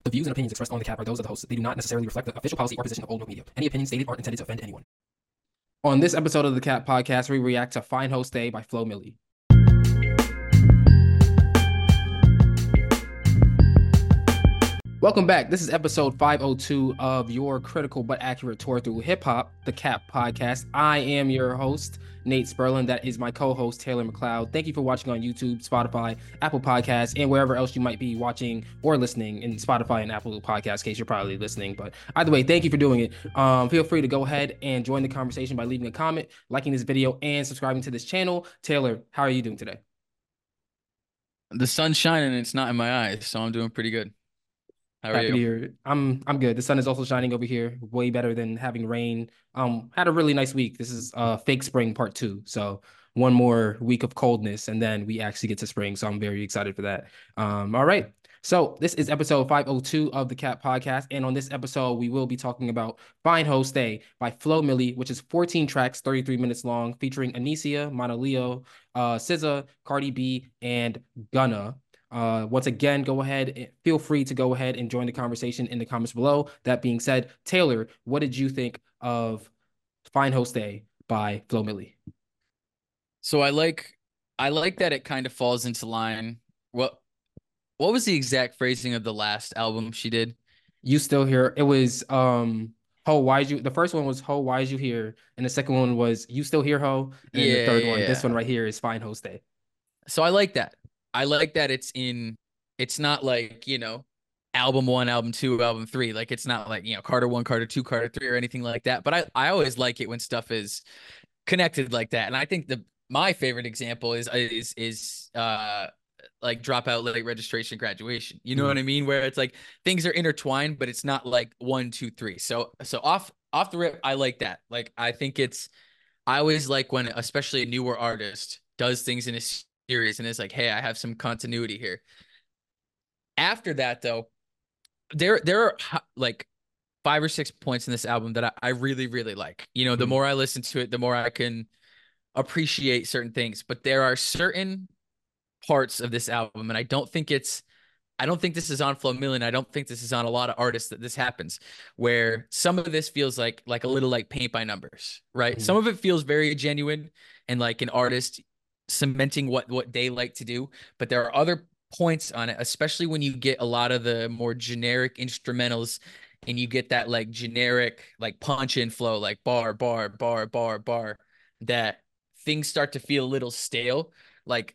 The views and opinions expressed on the CAP are those of the hosts. They do not necessarily reflect the official policy or position of Old Note Media. Any opinions stated aren't intended to offend anyone. On this episode of the CAP podcast, we react to Fine Host Day by Flo Milli. Welcome back. This is episode 502 of your critical but accurate tour through hip hop, the CAP podcast. I am your host, Nate Sperlin. That is my co-host, Taylor McLeod. Thank you for watching on YouTube, Spotify, Apple Podcasts, and wherever else you might be watching or listening in Spotify and Apple Podcasts case you're probably listening. But either way, thank you for doing it. Feel free to go ahead and join the conversation by leaving a comment, liking this video, and subscribing to this channel. Taylor, how are you doing today? The sun's shining and it's not in my eyes, so I'm doing pretty good. How are Happy to you? hear it. I'm good. The sun is also shining over here, way better than having rain. Had a really nice week. This is fake spring part 2. So one more week of coldness and then we actually get to spring. So I'm very excited for that. All right. So this is episode 502 of the CAP podcast. And on this episode, we will be talking about Fine Host Day by Flo Milli, which is 14 tracks, 33 minutes long, featuring Anicia, Mana Leo, SZA, Cardi B, and Gunna. Once again, feel free to go ahead and join the conversation in the comments below. That being said, Taylor, what did you think of Fine Host Day by Flo Milli? So I like that it kind of falls into line. What was the exact phrasing of the last album she did? You still here? It was Ho, why is you the first one was Ho, why is you here? And the second one was You Still Here, Ho? And then the Yeah, third yeah, one, this one yeah. right here is Fine Host Day. So I like that. I like that it's not like, album one, album two, album three. Like it's not like, Carter one, Carter two, Carter three, or anything like that. But I always like it when stuff is connected like that. And I think my favorite example is like dropout, late registration, graduation. You know what Mhm. I mean? Where it's like things are intertwined, but it's not like one, two, three. So off the rip, I like that. Like I always like when especially a newer artist does things in a series and it's like, hey, I have some continuity here. After that though, there are like 5 or 6 points in this album that I really, really like. The Mhm. more I listen to it, the more I can appreciate certain things. But there are certain parts of this album, and I don't think this is on Flo Milli. I don't think this is on a lot of artists that this happens, where some of this feels like a little like paint by numbers, right? Some Mhm. of it feels very genuine and like an artist cementing what they like to do, but there are other points on it, especially when you get a lot of the more generic instrumentals and you get that like generic like punch in flow, like bar, bar, bar, bar, bar, that things start to feel a little stale. Like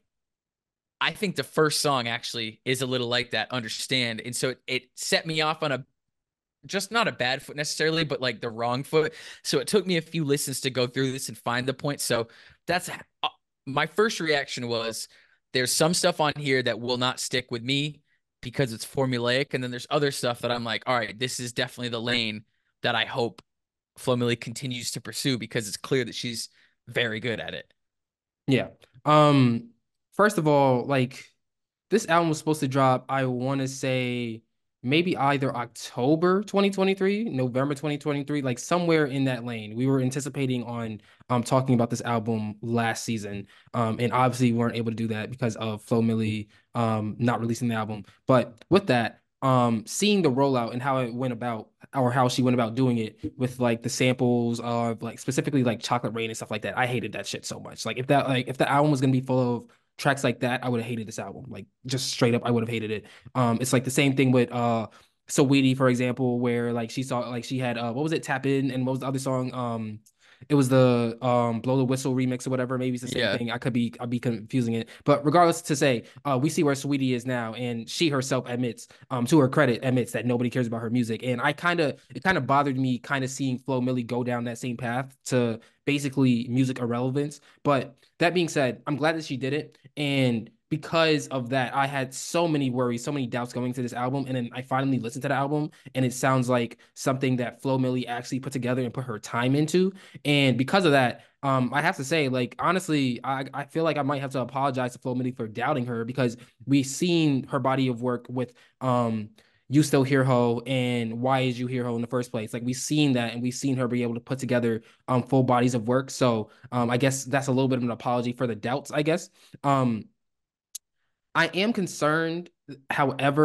I think the first song actually is a little like that, Understand. And so it set me off on a just not a bad foot necessarily, but like the wrong foot. So it took me a few listens to go through this and find the point. So that's my first reaction was there's some stuff on here that will not stick with me because it's formulaic. And then there's other stuff that I'm like, all right, this is definitely the lane that I hope Flo Milli continues to pursue because it's clear that she's very good at it. Yeah. Um, First of all, like this album was supposed to drop, I want to say maybe either October 2023, November 2023, like somewhere in that lane. We were anticipating on talking about this album last season. And obviously we weren't able to do that because of Flo Milli not releasing the album. But with that, seeing the rollout and how it went about or how she went about doing it with like the samples of like specifically like Chocolate Rain and stuff like that. I hated that shit so much. If the album was gonna be full of tracks like that, I would have hated this album. Like just straight up, I would have hated it. It's like the same thing with Saweetie, for example, where like she had what was it, Tap In, and what was the other song? It was the Blow the Whistle remix or whatever. Maybe it's the same Yeah. thing. I'll be confusing it. But regardless to say, we see where Saweetie is now, and she herself admits, to her credit, admits that nobody cares about her music. And it kind of bothered me kind of seeing Flo Milli go down that same path to basically music irrelevance. But that being said, I'm glad that she did it. And because of that, I had so many worries, so many doubts going to this album. And then I finally listened to the album, and it sounds like something that Flo Milli actually put together and put her time into. And because of that, I have to say, like, honestly, I feel like I might have to apologize to Flo Milli for doubting her because we've seen her body of work with You Still Here Ho and Why Is You Here Ho in the first place. Like we've seen that and we've seen her be able to put together full bodies of work. So I guess that's a little bit of an apology for the doubts, I guess. Um I am concerned, however,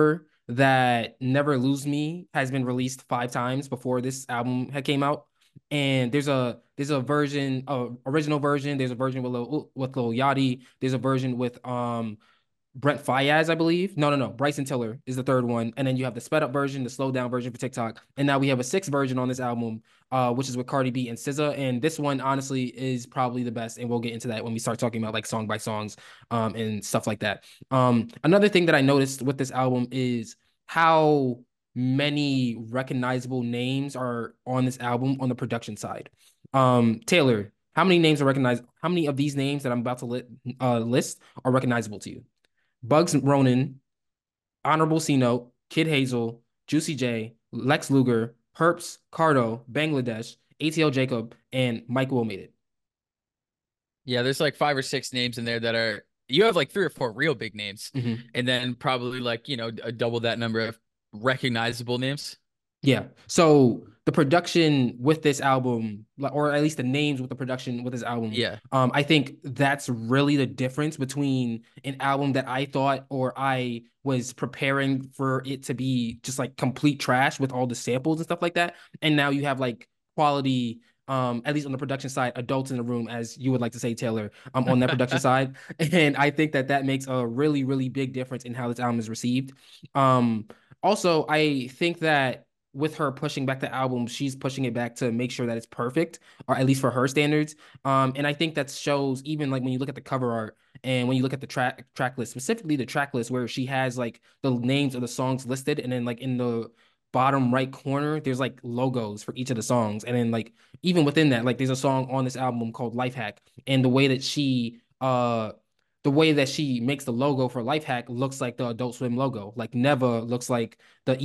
that Never Lose Me has been released 5 times before this album had came out. And there's a version, original version. There's a version with Lil Yachty. There's a version with Brent Fayez, I believe. No, no, no. Bryson Tiller is the third one. And then you have the sped up version, the slowed down version for TikTok. And now we have a sixth version on this album, which is with Cardi B and SZA. And this one, honestly, is probably the best. And we'll get into that when we start talking about like song by songs, and stuff like that. Another thing that I noticed with this album is how many recognizable names are on this album on the production side. Taylor, how many names are recognized? How many of these names that I'm about to list are recognizable to you? Bugs Ronan, Honorable C Note, Kid Hazel, Juicy J, Lex Luger, Herps, Cardo, Bangladesh, ATL Jacob, and Mike Will made it. Yeah, there's like 5 or 6 names in there that are you have like 3 or 4 real big names, Mhm. and then probably like a double that number of recognizable names. Yeah. So the production with this album, or at least the names with the production with this album, Yeah. I think that's really the difference between an album that I thought or I was preparing for it to be just like complete trash with all the samples and stuff like that. And now you have like quality, at least on the production side, adults in the room, as you would like to say, Taylor, on that production side. And I think that that makes a really, really big difference in how this album is received. Um, Also, I think that with her pushing back the album, she's pushing it back to make sure that it's perfect, or at least for her standards. And I think that shows even like when you look at the cover art and when you look at the track list, specifically the track list where she has like the names of the songs listed, and then like in the bottom right corner, there's like logos for each of the songs. And then like even within that, like there's a song on this album called Life Hack. And the way that she makes the logo for Life Hack looks like the Adult Swim logo. Like never looks like the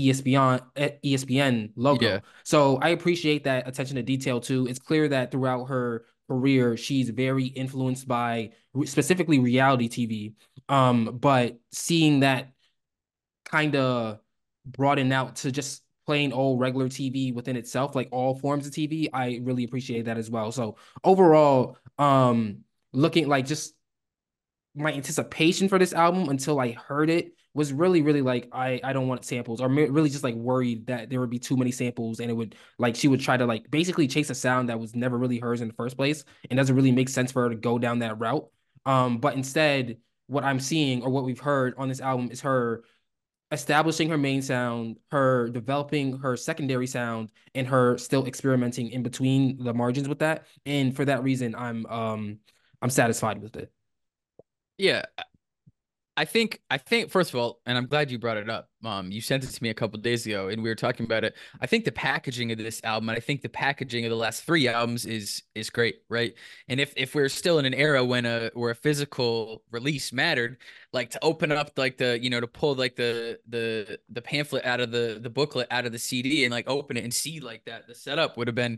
ESPN Yeah. logo. So I appreciate that attention to detail too. It's clear that throughout her career, she's very influenced by specifically reality TV. But seeing that kind of broaden out to just plain old regular TV within itself, like all forms of TV, I really appreciate that as well. So overall, looking like just my anticipation for this album until I heard it was really, really like I don't want samples, or really just like worried that there would be too many samples and it would like she would try to like basically chase a sound that was never really hers in the first place and doesn't really make sense for her to go down that route. But instead, what I'm seeing or what we've heard on this album is her establishing her main sound, her developing her secondary sound, and her still experimenting in between the margins with that. And for that reason, I'm satisfied with it. Yeah. I think first of all, and I'm glad you brought it up. You sent it to me a couple days ago, and we were talking about it. I think the packaging of this album, and I think the packaging of the last 3 albums is great, right? And if we're still in an era when where a physical release mattered, like to open up like to pull like the pamphlet out of the booklet out of the CD and like open it and see like that the setup would have been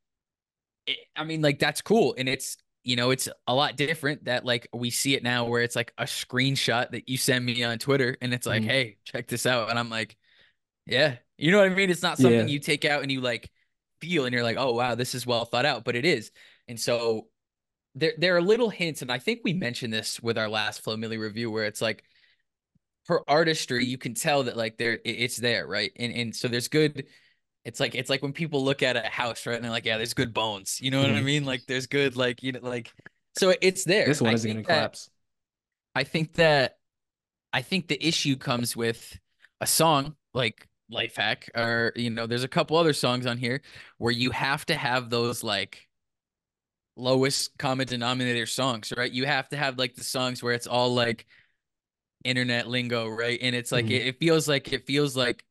I mean, like that's cool, and it's a lot different that like we see it now, where it's like a screenshot that you send me on Twitter, and it's like, Mhm. hey, check this out, and I'm like, yeah, you know what I mean? It's not something Yeah. you take out and you like feel, and you're like, oh wow, this is well thought out, but it is, and so there are little hints, and I think we mentioned this with our last Flo Milli review, where it's like her artistry, you can tell that like it's there, right? And so there's good it's like when people look at a house, right? And they're like, yeah, there's good bones. You know what I Mhm. mean? Like there's good, like, like so it's there. This one isn't going to collapse. I think that I think the issue comes with a song like Life Hack, or there's a couple other songs on here where you have to have those like lowest common denominator songs, right? You have to have like the songs where it's all like internet lingo, right? And it's like Mhm. it feels like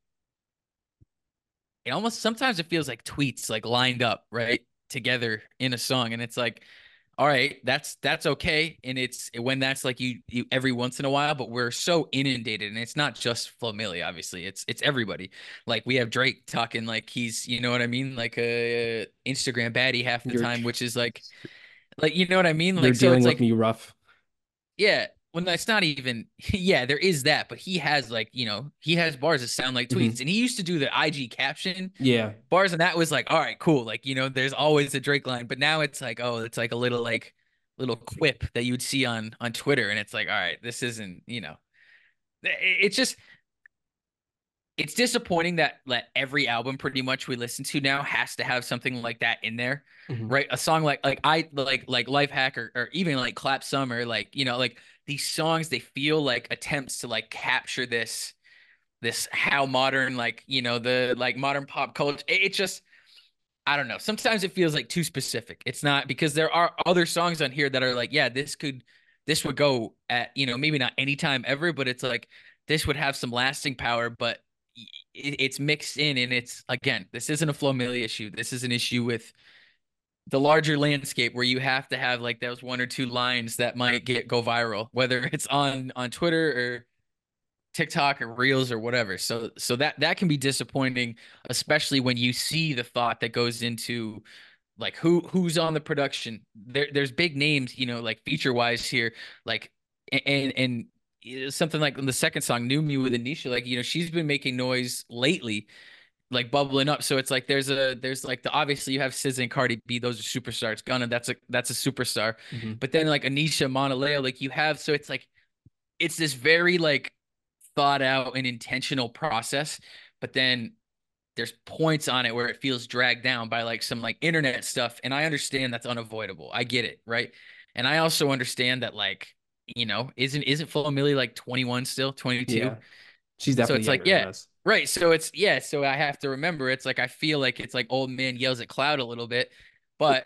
it almost sometimes it feels like tweets like lined up right together in a song, and it's like, all right, that's okay, and it's when that's like you every once in a while, but we're so inundated, and it's not just Flo Milli, obviously it's everybody. Like we have Drake talking like he's, you know what I mean, like a Instagram baddie half the You're time, which is like you know what I mean, you're like so dealing it's with like, me rough. yeah, when that's not even, yeah, there is that, but he has like, he has bars that sound like tweets, Mhm. and he used to do the IG caption Yeah. bars, and that was like, all right, cool, like there's always a Drake line, but now it's like, oh, it's like a little quip that you would see on Twitter, and it's like, all right, this isn't, it's just it's disappointing that every album pretty much we listen to now has to have something like that in there, Hmm. right? A song like Life Hack or even like Clap Summer, like like these songs, they feel like attempts to like capture this how modern, like the like modern pop culture. It just, I don't know. Sometimes it feels like too specific. It's not, because there are other songs on here that are like, yeah, this would go at, maybe not anytime ever, but it's like this would have some lasting power, but it's mixed in, and it's, again, this isn't a Flo Milli issue. This is an issue with the larger landscape where you have to have like those one or two lines that might go viral, whether it's on Twitter or TikTok or Reels or whatever. So that can be disappointing, especially when you see the thought that goes into like who's on the production. There's big names, like feature wise here, like and something like the second song, New Me with Anisha, like she's been making noise lately, like bubbling up. So it's like there's like the obviously you have SZA and Cardi B, those are superstars. Gunna, that's a superstar. Hmm. But then like Anisha, Mauna Leo, like you have, so it's like it's this very like thought out and intentional process, but then there's points on it where it feels dragged down by like some like internet stuff. And I understand that's unavoidable. I get it, right? And I also understand that, like, isn't Flo Milli like 21 still, 22? Yeah, she's So definitely it's like, younger than yeah, us. right. So it's, yeah, so I have to remember, it's like I feel like it's like old man yells at cloud a little bit, but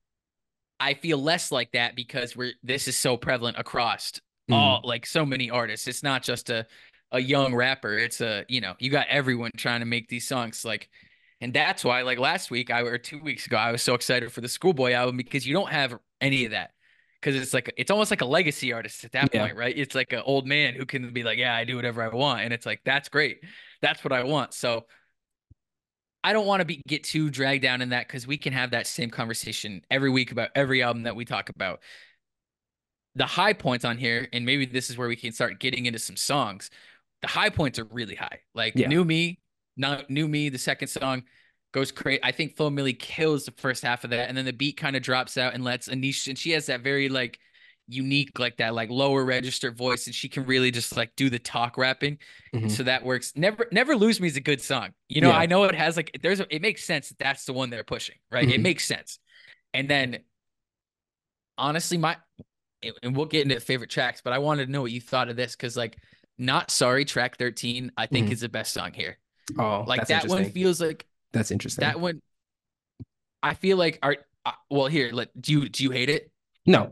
I feel less like that because this is so prevalent across all, Hmm. like, so many artists. It's not just a young rapper. It's you got everyone trying to make these songs, like, and that's why, like, last week or 2 weeks ago I was so excited for the Schoolboy album, because you don't have any of that. Because it's like, it's almost like a legacy artist at that Yeah. point, right? It's like an old man who can be like, yeah, I do whatever I want, and it's like, that's great, that's what I want. So I don't want to get too dragged down in that, because we can have that same conversation every week about every album that we talk about. The high points on here, and maybe this is where we can start getting into some songs. The high points are really high. Like Yeah. New Me, not New Me, the second song goes crazy. I think Flo Milli kills the first half of that, and then the beat kind of drops out and lets Anisha, and she has that very like unique, like that like lower register voice, and she can really just like do the talk rapping. And Hmm. so that works. Never Lose Me is a good song. I Yeah. know it has like, it makes sense that that's the one they're pushing, right? It Hmm. makes sense. And then honestly, and we'll get into favorite tracks, but I wanted to know what you thought of this, because like Not Sorry, track 13, I think is Hmm. the best song here. Oh, Like that's that one interesting. feels like That's interesting. that one. I feel like well, here, do you hate it? No,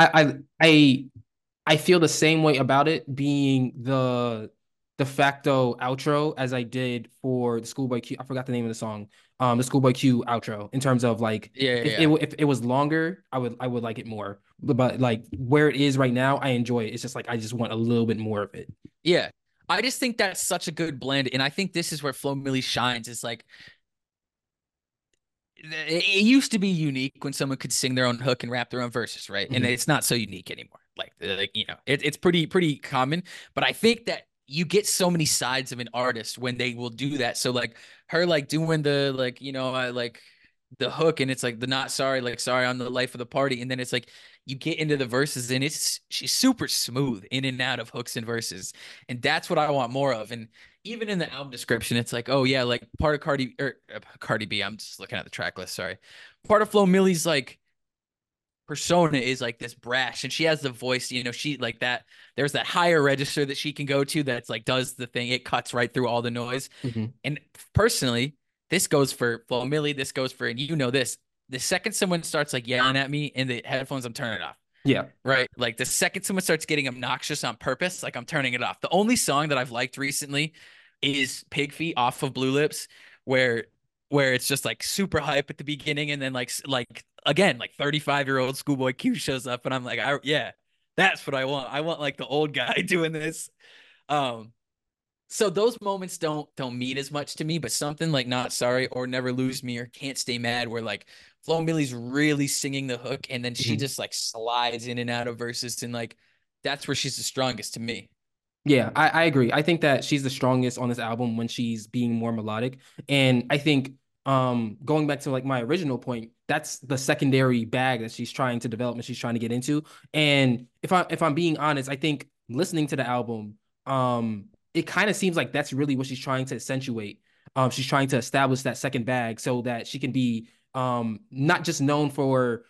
I feel the same way about it being the de facto outro as I did for the Schoolboy Q. I forgot the name of the song. The Schoolboy Q outro. In terms of like, Yeah, yeah, yeah. if it was longer, I would like it more. But like where it is right now, I enjoy it. It's just like I just want a little bit more of it. Yeah. I just think that's such a good blend, and I think this is where Flo Milli shines. Is like, it used to be unique when someone could sing their own hook and rap their own verses, right? And Hmm. it's not so unique anymore. Like it's pretty common. But I think that you get so many sides of an artist when they will do that. So like her, like doing the like like the hook, and it's like the Not Sorry, like sorry I'm the life of the party, and then it's like you get into the verses, and she's super smooth in and out of hooks and verses, and that's what I want more of. And even in the album description, it's like, oh yeah, like part of Cardi B. I'm just looking at the track list. Sorry, part of Flo Milli's like persona is like this brash, and she has the voice. She like that. There's that higher register that she can go to that's like does the thing. It cuts right through all the noise. Hmm. And personally, this goes for Flo Milli. This goes for, and this. The second someone starts like yelling at me in the headphones, I'm turning it off. Yeah. Right. Like the second someone starts getting obnoxious on purpose, like I'm turning it off. The only song that I've liked recently is Pig Feet off of Blue Lips, where it's just like super hype at the beginning, and then like again, like 35-year-old Schoolboy Q shows up, and I'm like, yeah, that's what I want. I want like the old guy doing this. Um, so those moments don't mean as much to me, but something like Not Sorry or Never Lose Me or Can't Stay Mad, where like Flo Milli's really singing the hook, and then she Hmm. just like slides in and out of verses, and like that's where she's the strongest to me. Yeah, I agree. I think that she's the strongest on this album when she's being more melodic. And I think going back to like my original point, that's the secondary bag that she's trying to develop and she's trying to get into. And if I'm being honest, I think listening to the album, it kind of seems like that's really what she's trying to accentuate. She's trying to establish that second bag so that she can be not just known for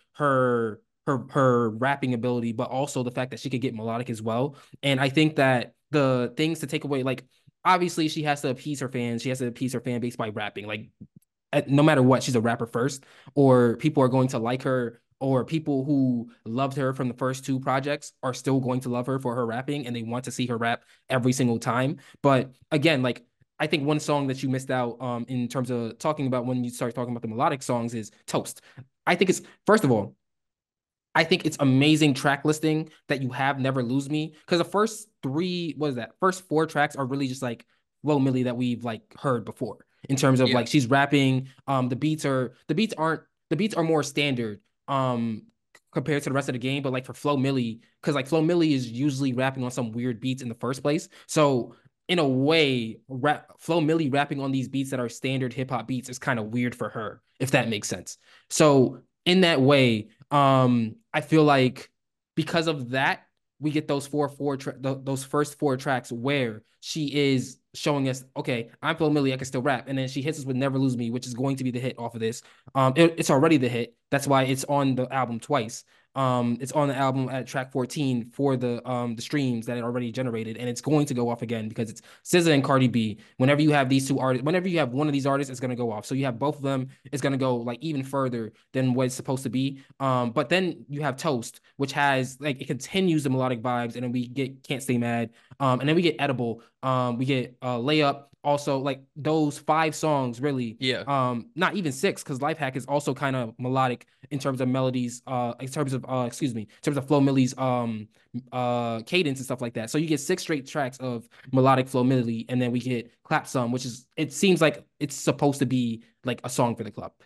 her rapping ability, but also the fact that she could get melodic as well. And I think that the things to take away, like obviously she has to appease her fans, she has to appease her fan base by rapping. Like no matter what, she's a rapper first, or people are going to like her, or people who loved her from the first two projects are still going to love her for her rapping and they want to see her rap every single time. But again, like I think one song that you missed out in terms of talking about when you start talking about the melodic songs is Toast. I think it's first of all, I think it's amazing track listing that you have Never Lose Me because the first three, what is that? First four tracks are really just like Flo Milli that we've like heard before in terms of Yeah. like she's rapping. The beats are more standard compared to the rest of the game, but like for Flo Milli, because like Flo Milli is usually rapping on some weird beats in the first place. So in a way, Flo Milli rapping on these beats that are standard hip hop beats is kind of weird for her, if that makes sense. So in that way, I feel like because of that, we get those first four tracks where she is showing us, okay, I'm Flo Milli, I can still rap, and then she hits us with "Never Lose Me," which is going to be the hit off of this. It's already the hit. That's why it's on the album twice. It's on the album at track 14 for the streams that it already generated, and it's going to go off again because it's SZA and Cardi B. Whenever you have these two artists, whenever you have one of these artists, it's gonna go off. So you have both of them, it's gonna go like even further than what it's supposed to be. But then you have Toast, which has like it continues the melodic vibes, and then we get Can't Stay Mad, and then we get Edible, we get Layup. Also, like those five songs, really, Yeah. not even six, because Life Hack is also kind of melodic in terms of melodies, in terms of excuse me, in terms of Flo Milli's cadence and stuff like that. So you get six straight tracks of melodic Flo Milli, and then we get Clap Some, which is it seems like it's supposed to be like a song for the club.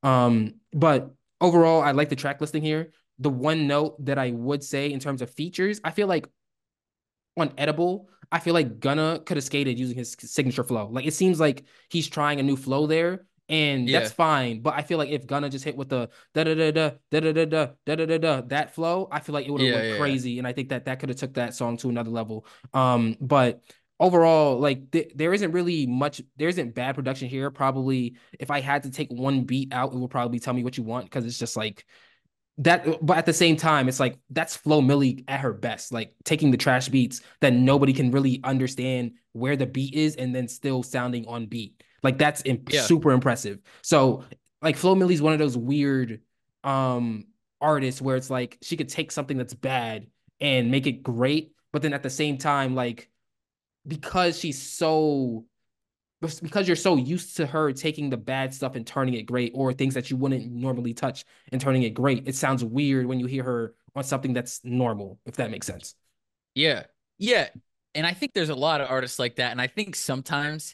But overall, I like the track listing here. The one note that I would say in terms of features, I feel like on Edible, I feel like Gunna could have skated using his signature flow. Like it seems like he's trying a new flow there, and that's Yeah. fine. But I feel like if Gunna just hit with the da da da da da da da da da da da da that flow, I feel like it would have Yeah. went Yeah. Yeah. crazy, and I think that that could have took that song to another level. But overall, like there isn't really much. There isn't bad production here. Probably if I had to take one beat out, it would probably Tell Me What You Want because it's just like that, but at the same time, it's like that's Flo Milli at her best, like taking the trash beats that nobody can really understand where the beat is and then still sounding on beat. Like that's Yeah. super impressive. So like Flo Milli's one of those weird artists where it's like she could take something that's bad and make it great, but then at the same time, like because she's so because you're so used to her taking the bad stuff and turning it great, or things that you wouldn't normally touch and turning it great. It sounds weird when you hear her on something that's normal, if that makes sense. Yeah. Yeah. And I think there's a lot of artists like that. And I think sometimes,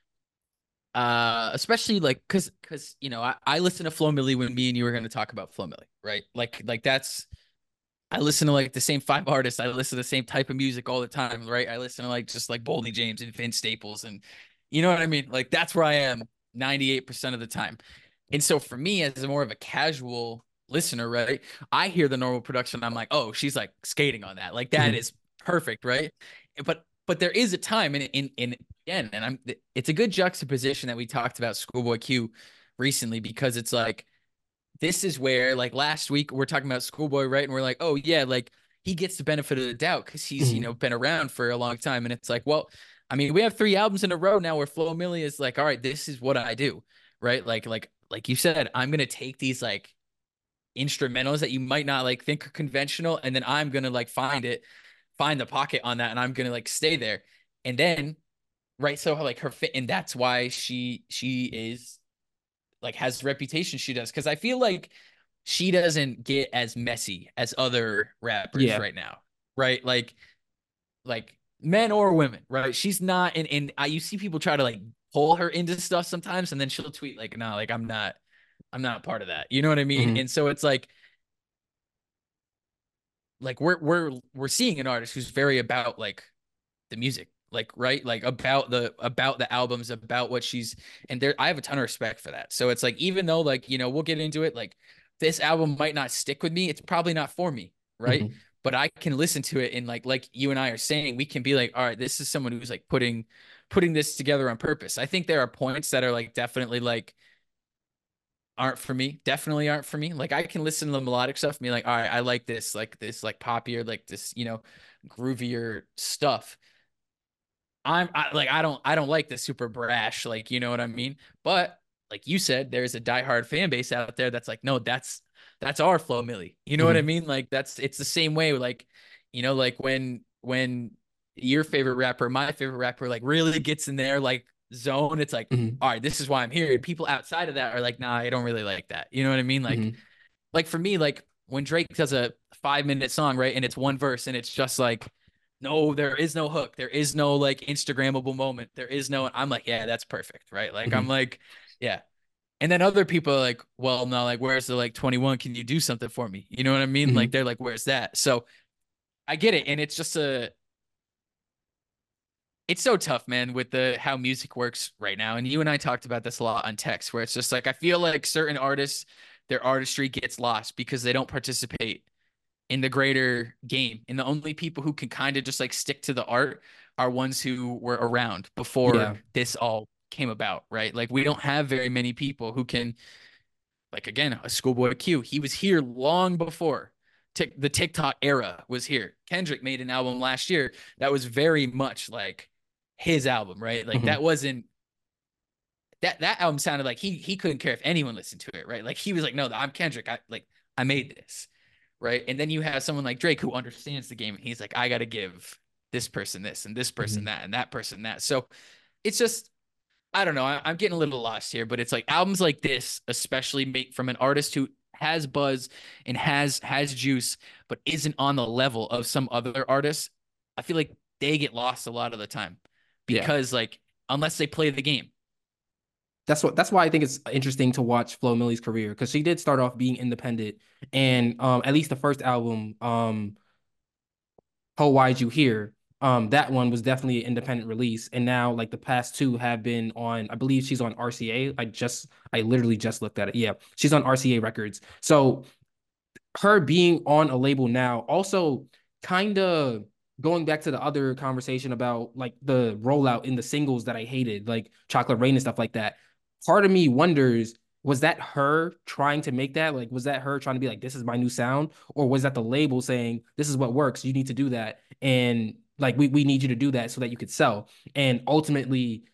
especially like because I listen to Flo Milli when me and you were going to talk about Flo Milli, right? Like that's I listen to like the same five artists. I listen to the same type of music all the time, right? I listen to like just like Boldy James and Vince Staples, and you know what I mean? Like that's where I am 98% of the time. And so for me, as a more of a casual listener, right? I hear the normal production. I'm like, oh, she's like skating on that. Like that Mhm. is perfect, right? But there is a time in again, and it's a good juxtaposition that we talked about Schoolboy Q recently because it's like this is where like last week we're talking about Schoolboy, right? And we're like, oh yeah, like he gets the benefit of the doubt because he's Mhm. been around for a long time. And it's like, well, I mean, we have three albums in a row now where Flo Milli is like, all right, this is what I do, right? Like you said, I'm gonna take these like instrumentals that you might not like think are conventional, and then I'm gonna like find the pocket on that, and I'm gonna like stay there. And then right, so like her fit, and that's why she is like has the reputation she does because I feel like she doesn't get as messy as other rappers Yeah. right now, right? Like men or women, right? She's not, and you see people try to like pull her into stuff sometimes, and then she'll tweet like, "No, like I'm not part of that." You know what I mean? Mhm. And so it's like we're seeing an artist who's very about like the music, like right, like about the albums, about what she's and there. I have a ton of respect for that. So it's like even though like we'll get into it, like this album might not stick with me, it's probably not for me, right? Mhm. but I can listen to it and like you and I are saying, we can be like, all right, this is someone who's like putting this together on purpose. I think there are points that are like definitely like aren't for me, definitely aren't for me. Like I can listen to the melodic stuff and be like, all right, I like this like poppier, like this, groovier stuff. I don't like the super brash, like you know what I mean. But like you said, there's a diehard fan base out there that's like, no, that's our Flo Milli. You know what I Hmm. mean? Like it's the same way. Like like when your favorite rapper, my favorite rapper, like really gets in there like zone, it's like, Hmm. all right, this is why I'm here. And people outside of that are like, nah, I don't really like that. You know what I mean? Hmm. Like for me, like when Drake does a 5 minute song, right, and it's one verse, and it's just like, no, there is no hook, there is no like Instagrammable moment, there is no. I'm like, yeah, that's perfect, right? Like I'm Hmm. like, yeah. And then other people are like, well, no, like where's the like 21? Can you do something for me? You know what I mean? Like Hmm. they're like, where's that? So I get it, and it's just it's so tough, man, with the how music works right now. And you and I talked about this a lot on text, where it's just like I feel like certain artists, their artistry gets lost because they don't participate in the greater game. And the only people who can kind of just like stick to the art are ones who were around before Yeah. this all came about, right? Like we don't have very many people who can, like again, a Schoolboy Q. He was here long before the TikTok era was here. Kendrick made an album last year that was very much like his album, right? Like Hmm. that wasn't that album sounded like he couldn't care if anyone listened to it, right? Like he was like, no, I'm Kendrick. I made this, right? And then you have someone like Drake who understands the game, and he's like, I got to give this person this and this person Hmm. that and that person that. So it's just I don't know. I'm getting a little lost here, but it's like albums like this, especially made from an artist who has buzz and has juice, but isn't on the level of some other artists. I feel like they get lost a lot of the time Yeah. because like unless they play the game. That's why I think it's interesting to watch Flo Milli's career because she did start off being independent, and at least the first album, "Oh Why'd You Here," that one was definitely an independent release, and now like the past two have been on. I believe she's on RCA. I literally just looked at it. Yeah, she's on RCA Records. So her being on a label now also kind of going back to the other conversation about like the rollout in the singles that I hated, like Chocolate Rain and stuff like that. Part of me wonders, was that her trying to make that? Like, was that her trying to be like, this is my new sound? Or was that the label saying, this is what works, you need to do that? And like we need you to do that so that you could sell. And ultimately,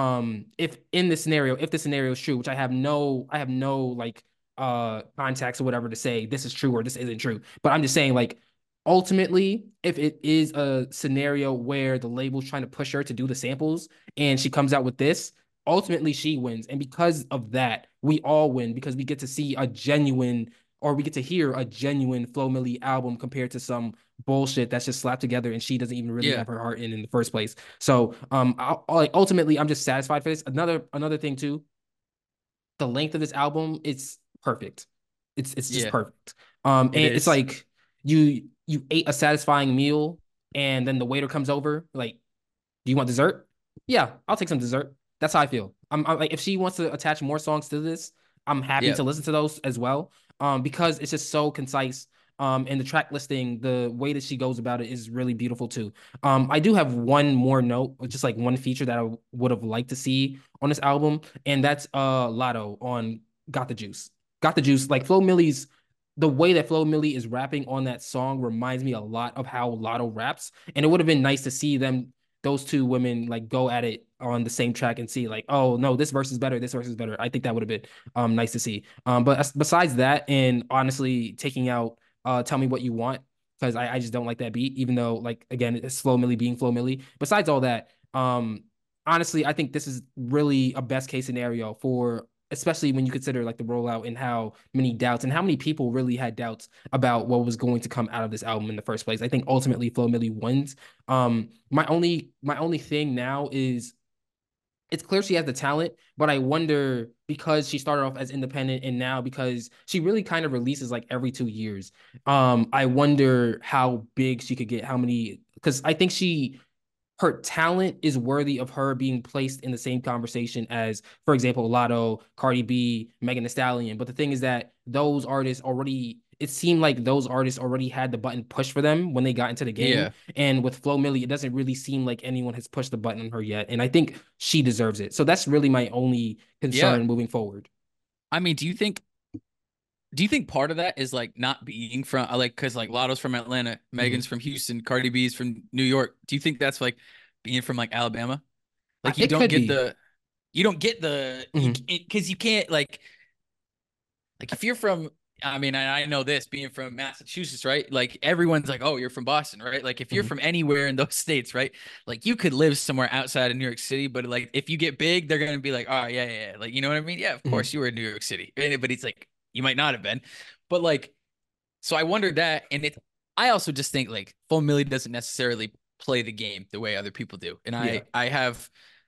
if in this scenario, if the scenario is true, which I have no like contacts or whatever to say this is true or this isn't true. But I'm just saying, like, ultimately, if it is a scenario where the label's trying to push her to do the samples and she comes out with this, ultimately she wins. And because of that, we all win because we get to see a genuine or we get to hear a genuine Flo Milli album compared to some bullshit that's just slapped together and she doesn't even really Yeah. have her heart in the first place. So like ultimately I'm just satisfied for this. Another thing too, the length of this album, it's perfect. It's just Yeah. perfect. It And it's is. like you ate a satisfying meal, and then the waiter comes over, like, do you want dessert? Yeah, I'll take some dessert. That's how I feel. I'm like, if she wants to attach more songs to this, I'm happy Yeah. to listen to those as well. Because it's just so concise. And the track listing, the way that she goes about it is really beautiful too. I do have one more note, just like one feature that I would have liked to see on this album, and that's Lotto on Got the Juice. Got the Juice. Like Flo Milli's the way that Flo Milli is rapping on that song reminds me a lot of how Lotto raps. And it would have been nice to see those two women like go at it on the same track and see like, oh no, this verse is better, this verse is better. I think that would have been nice to see. But besides that, and honestly, taking out "Tell Me What You Want" because I just don't like that beat, even though like again it's Flo Milli being Flo Milli. Besides all that, honestly, I think this is really a best case scenario for. Especially when you consider like the rollout and how many doubts and how many people really had doubts about what was going to come out of this album in the first place. I think ultimately Flo Milli wins. My only thing now is it's clear she has the talent, but I wonder because she started off as independent and now because she really kind of releases like every 2 years. I wonder how big she could get, how many because I think her talent is worthy of her being placed in the same conversation as, for example, Lotto, Cardi B, Megan Thee Stallion. But the thing is that those artists already it seemed like those artists already had the button pushed for them when they got into the game. Yeah. And with Flo Milli, it doesn't really seem like anyone has pushed the button on her yet. And I think she deserves it. So that's really my only Yeah. concern moving forward. I mean, do you think part of that is like not being from like because like Lotto's from Atlanta, Megan's Mhm. from Houston, Cardi B's from New York. Do you think that's like being from like Alabama? Like It could be. you don't get the you Mhm. because you can't like if you're from I mean I know this being from Massachusetts, right? Like everyone's like, "Oh, you're from Boston," right? Like if you're Mhm. from anywhere in those states, right? Like you could live somewhere outside of New York City, but like if you get big, they're going to be like, "Oh, yeah, yeah, yeah." Like you know what I mean? Yeah, of course Mhm. you were in New York City. But it's like you might not have been. But like so I wondered that and I also just think like Full Millie doesn't necessarily play the game the way other people do. And Yeah. I have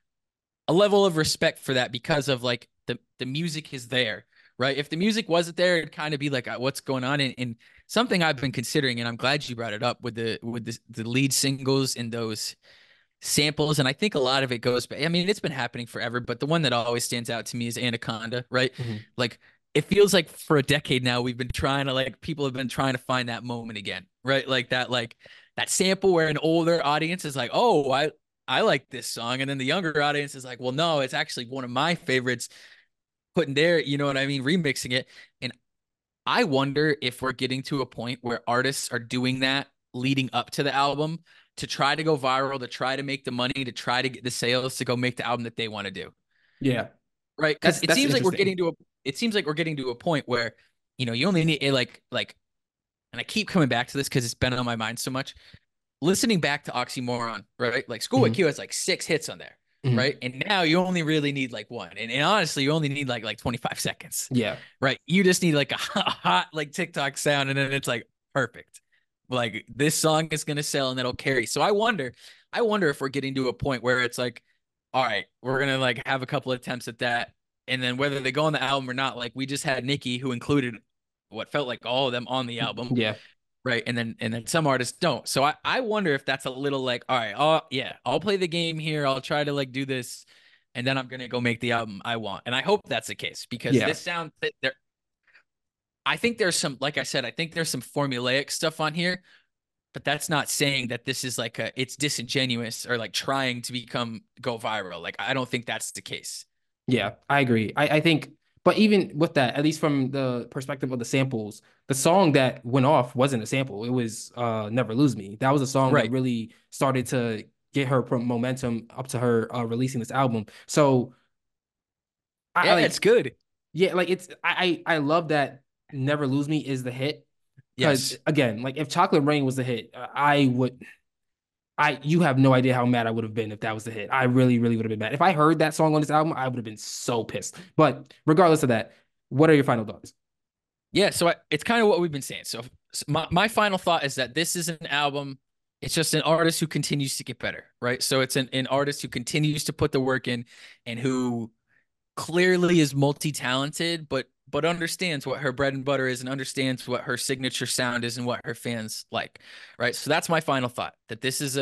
a level of respect for that because of like the music is there, right? If the music wasn't there, it'd kind of be like what's going on. And something I've been considering, and I'm glad you brought it up with the lead singles and those samples. And I think a lot of it goes back. I mean, it's been happening forever, but the one that always stands out to me is Anaconda, right? Mhm. Like it feels like for a decade now we've been trying to like people have been trying to find that moment again, right? Like that sample where an older audience is like, "Oh, I like this song," and then the younger audience is like, "Well, no, it's actually one of my favorites." Putting there, you know what I mean, remixing it. And I wonder if we're getting to a point where artists are doing that leading up to the album to try to go viral, to try to make the money, to try to get the sales to go make the album that they want to do. Yeah. Right? Because That's interesting. it seems like we're getting to a point where, you only need and I keep coming back to this because it's been on my mind so much. Listening back to Oxymoron, right? Like Schoolboy Mhm. Q has like 6 hits on there, Mhm. right? And now you only really need like one. And honestly, you only need like 25 seconds, Yeah. right? You just need like a hot like TikTok sound, and then it's like perfect. Like this song is gonna sell and that'll carry. So I wonder if we're getting to a point where it's like, all right, we're gonna like have a couple attempts at that, and then whether they go on the album or not, like we just had Nicki who included what felt like all of them on the album, Yeah. right? And then some artists don't. So I wonder if that's a little like, all right, yeah, I'll play the game here. I'll try to like do this, and then I'm gonna go make the album I want. And I hope that's the case because Yeah. this sound there. I think there's some, like I said, I think there's some formulaic stuff on here, but that's not saying that this is like it's disingenuous or like trying to go viral. Like I don't think that's the case. Yeah, I agree. I think, but even with that, at least from the perspective of the samples, the song that went off wasn't a sample. It was Never Lose Me. That was a song that Right. really started to get her momentum up to her releasing this album. So I Yeah, it's like, good. yeah, like it's I love that Never Lose Me is the hit. Because Yes. again, like if Chocolate Rain was the hit, I would you have no idea how mad I would have been if that was the hit. I really, really would have been mad. If I heard that song on this album, I would have been so pissed. But regardless of that, what are your final thoughts? Yeah, so it's kind of what we've been saying. So my final thought is that this is an album. It's just an artist who continues to get better, right? So it's an artist who continues to put the work in and who clearly is multi-talented, but understands what her bread and butter is and understands what her signature sound is and what her fans like, right? So that's my final thought. That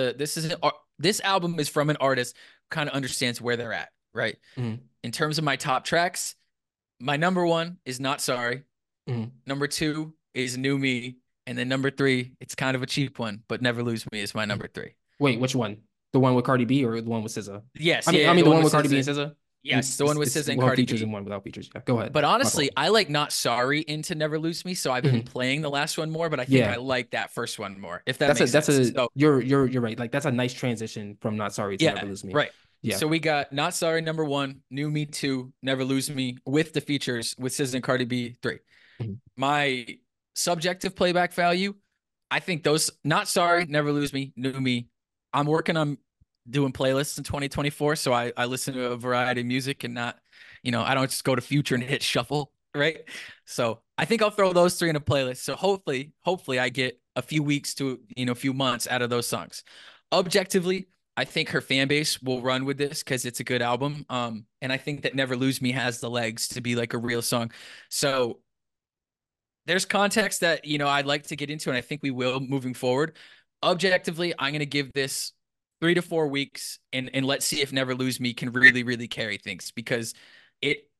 this album is from an artist who kind of understands where they're at, right? Mhm. In terms of my top tracks, my number one is Not Sorry. Mhm. Number two is New Me. And then number three, it's kind of a cheap one, but Never Lose Me is my Mhm. number three. Wait, which one? The one with Cardi B or the one with SZA? Yes, I yeah, mean the the one one with with Cardi B SZA. and SZA. Yes, the one with It's SZA and one Cardi features and B. one without features. Yeah, go ahead. But My honestly, fault. I like Not Sorry into Never Lose Me, so I've been Mhm. playing the last one more, but I think I Yeah, like that first one more, if that makes that's sense. a So, you're right. Like that's a nice transition from Not Sorry to Never yeah, Lose Me. right. Yeah. So we got Not Sorry number one, New Me two, Never Lose Me with the features with SZA and Cardi B three. Mhm. My subjective playback value, I think those Not Sorry, Never Lose Me, New Me. I'm working on doing playlists in 2024, so I listen to a variety of music and not, I don't just go to Future and hit shuffle, right? So I think I'll throw those three in a playlist. So hopefully I get a few weeks to a few months out of those songs. Objectively, I think her fan base will run with this because it's a good album. And I think that Never Lose Me has the legs to be like a real song. So there's context that I'd like to get into, and I think we will moving forward. Objectively, I'm going to give this 3 to 4 weeks, and let's see if Never Lose Me can really, really carry things because it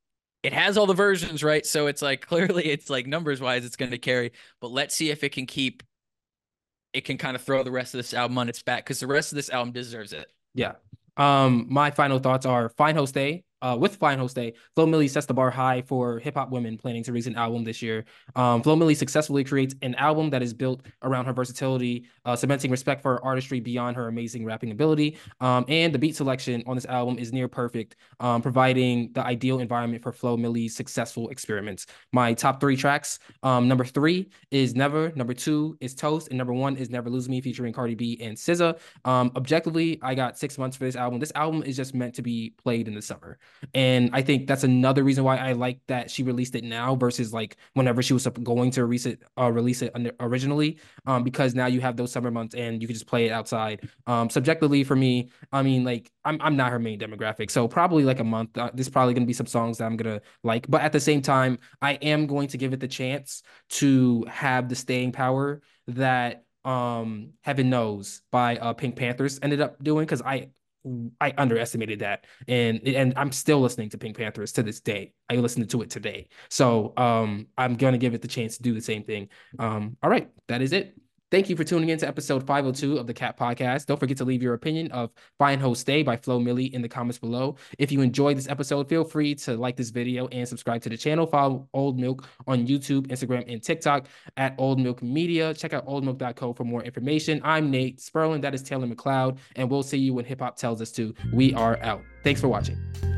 it has all the versions, right? So it's like clearly it's like numbers wise it's going to carry, but let's see if it can kind of throw the rest of this album on its back because the rest of this album deserves it. Yeah. My final thoughts are Fine Host Day. With Fine Host Day, Flo Milli sets the bar high for hip hop women planning to release an album this year. Flo Milli successfully creates an album that is built around her versatility, cementing respect for her artistry beyond her amazing rapping ability. And the beat selection on this album is near perfect, providing the ideal environment for Flo Milli's successful experiments. My top three tracks: number three is Never, number two is Toast, and number one is Never Lose Me featuring Cardi B and SZA. Objectively, I got 6 months for this album. This album is just meant to be played in the summer. And I think that's another reason why I like that she released it now versus like whenever she was going to release it originally. Because now you have those summer months and you can just play it outside. Subjectively for me, I mean, like I'm not her main demographic, so probably like a month. There's probably gonna be some songs that I'm gonna like, but at the same time, I am going to give it the chance to have the staying power that Heaven Knows by Pink Panthers ended up doing because I underestimated that, and I'm still listening to Pink Panthers to this day. I listened to it today, so I'm gonna give it the chance to do the same thing. All right, that is it. Thank you for tuning in to episode 502 of the Cat Podcast. Don't forget to leave your opinion of Fine Host Day by Flo Milli in the comments below. If you enjoyed this episode, feel free to like this video and subscribe to the channel. Follow Old Milk on YouTube, Instagram, and TikTok at Old Milk Media. Check out oldmilk.co for more information. I'm Nate Sperlin. That is Taylor McLeod. And we'll see you when hip hop tells us to. We are out. Thanks for watching.